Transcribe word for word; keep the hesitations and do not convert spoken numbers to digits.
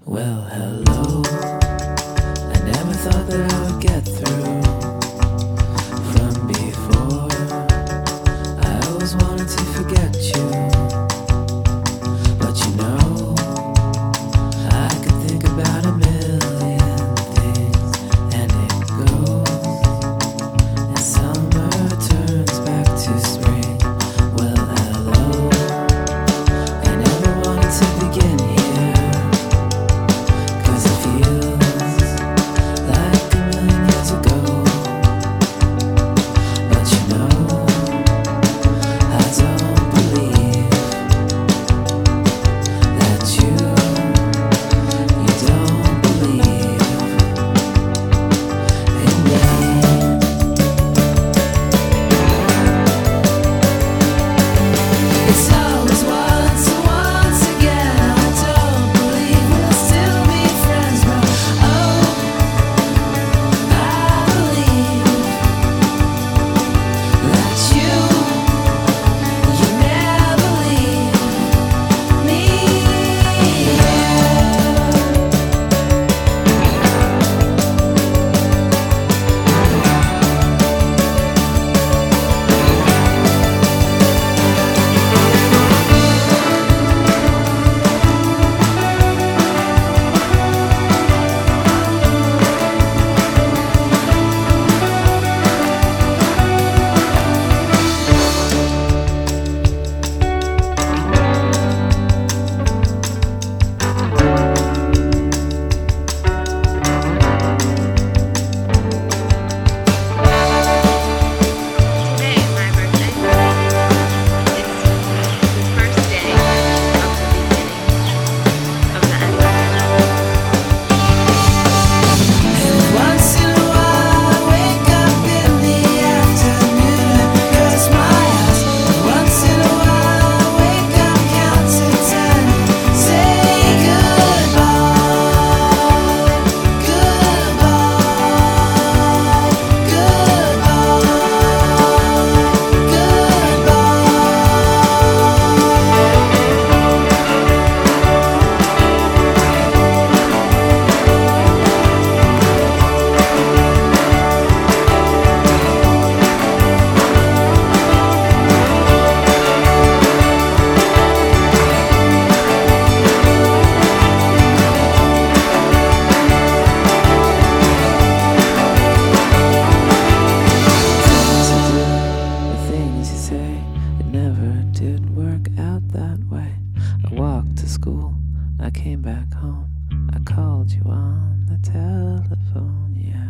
Well, hello. I never thought that I would get through. From before, I always wanted to forget you. But you know, I could think about a million things, and it goes, and summer turns back to spring. Well, hello. I never wanted to begin here. Did work out that way. I walked to school, I came back home, I called you on the telephone, yeah.